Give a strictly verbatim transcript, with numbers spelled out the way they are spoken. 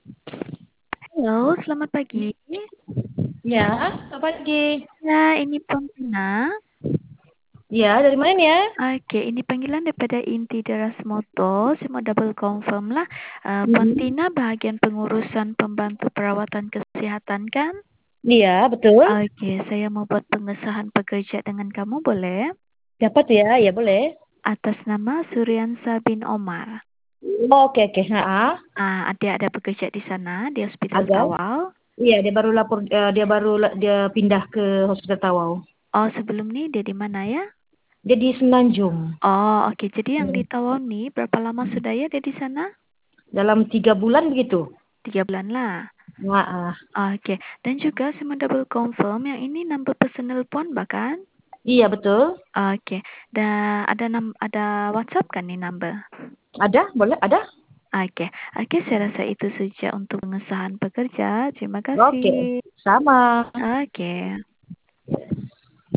Halo, selamat pagi. Ya, selamat pagi. Ya, ini Pontina. Ya, dari mana nih ya? Oke, ini panggilan daripada inti Deras Moto. Saya mau double confirm lah. Uh, Mhm. Pontina bahagian pengurusan pembantu perawatan kesehatan kan? Iya, betul. Oke, saya mau buat pengesahan pekerja dengan kamu, boleh? Siapa tuh ya? Ya boleh. Atas nama Suryansa bin Omar. Oke, oke. Nah, Ah, ada ada bekerja di sana di Hospital agak. Tawau. Iya, dia baru lapor, eh, dia baru la- dia pindah ke Hospital Tawau. Oh, sebelum ini dia di mana ya? Dia di Semenanjung. Oh, oke. Jadi yang di Hmm. Tawau nih berapa lama sudah ya dia di sana? Dalam tiga bulan begitu. Tiga bulan lah. Nah, ah. Oke, dan juga saya mau double confirm yang ini number personal phone bahkan? Iya, betul. Oke, dan ada nam ada WhatsApp kan nih number? Ada? Boleh? Ada? Oke, oke saya rasa itu saja untuk pengesahan pekerja. Terima Oke. kasih. Sama. Oke.